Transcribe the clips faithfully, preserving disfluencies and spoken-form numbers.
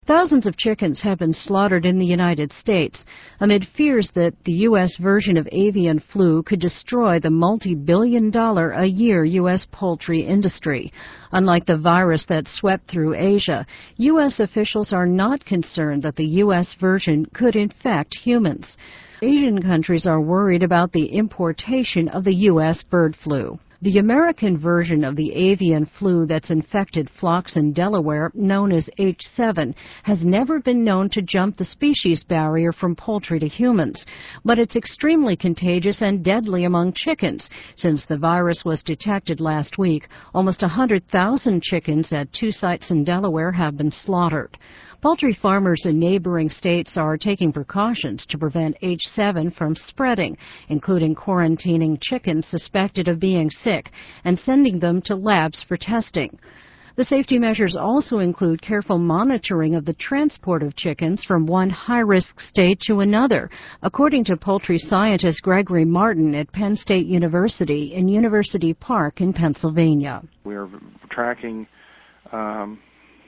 Thousands of chickens have been slaughtered in the United States amid fears that the U S version of avian flu could destroy the multi-billion dollar a year U S poultry industry. Unlike the virus that swept through Asia, U S officials are not concerned that the U S version could infect humans. Asian countries are worried about the importation of the U S bird flu. The American version of the avian flu that's infected flocks in Delaware, known as H seven, has never been known to jump the species barrier from poultry to humans. But it's extremely contagious and deadly among chickens. Since the virus was detected last week, almost one hundred thousand chickens at two sites in Delaware have been slaughtered. Poultry farmers in neighboring states are taking precautions to prevent H seven from spreading, including quarantining chickens suspected of being sick and sending them to labs for testing. The safety measures also include careful monitoring of the transport of chickens from one high-risk state to another, according to poultry scientist Gregory Martin at Penn State University in University Park in Pennsylvania. We are tracking um,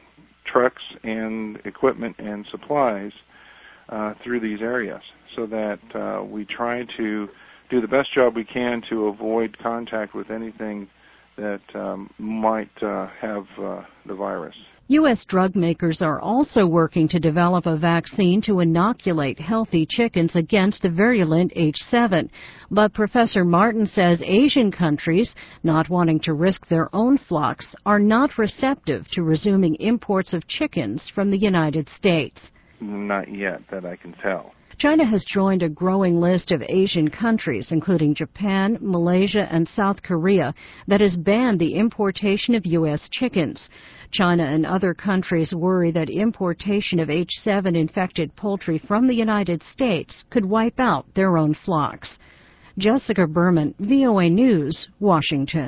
trucks and equipment and supplies uh, through these areas so that uh, we try to do the best job we can to avoid contact with anything that um, might uh, have uh, the virus. U S drug makers are also working to develop a vaccine to inoculate healthy chickens against the virulent H seven. But Professor Martin says Asian countries, not wanting to risk their own flocks, are not receptive to resuming imports of chickens from the United States. Not yet, that I can tell. China has joined a growing list of Asian countries, including Japan, Malaysia, and South Korea, that has banned the importation of U S chickens. China and other countries worry that importation of H seven infected poultry from the United States could wipe out their own flocks. Jessica Berman, V O A News, Washington.